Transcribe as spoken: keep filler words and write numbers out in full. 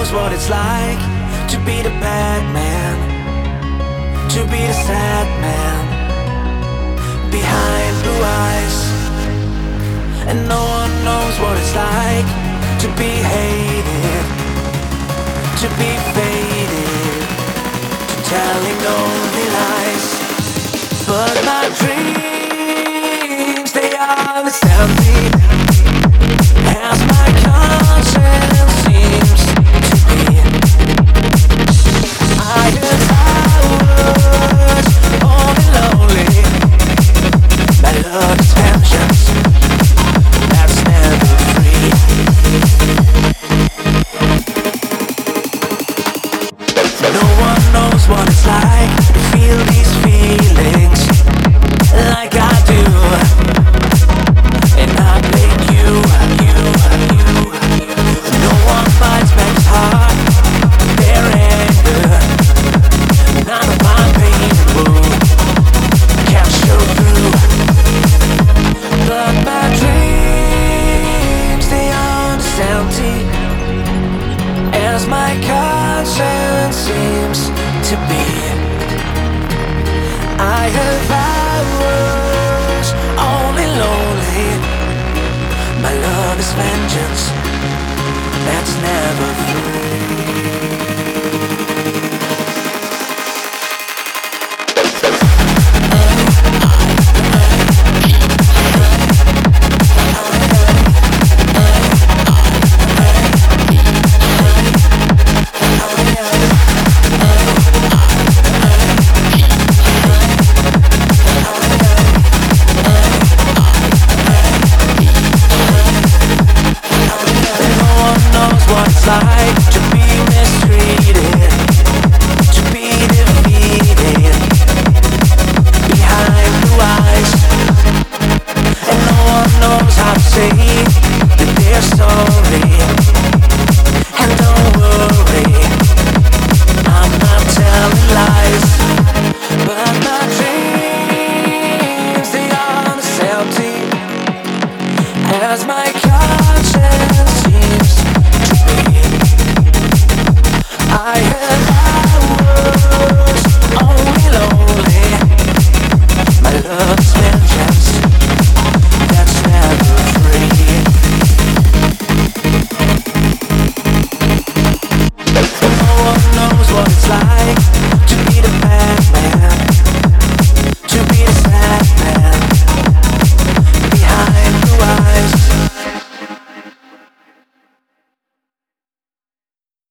knows what it's like to be the bad man, to be the sad man behind blue eyes. And no one knows what it's like to be hated, to be faded, to telling only lies. But my dreams, they understand me, as my conscience seems to be. I guess I was only lonely. My love is vengeance, that's never free. No one knows what it's like to feel these feelings like I do. And I blame you, you, you. No one fights back as hard their anger. None of my pain and wound can show through. But my dreams, they are just empty, as my conscience seems to be. I have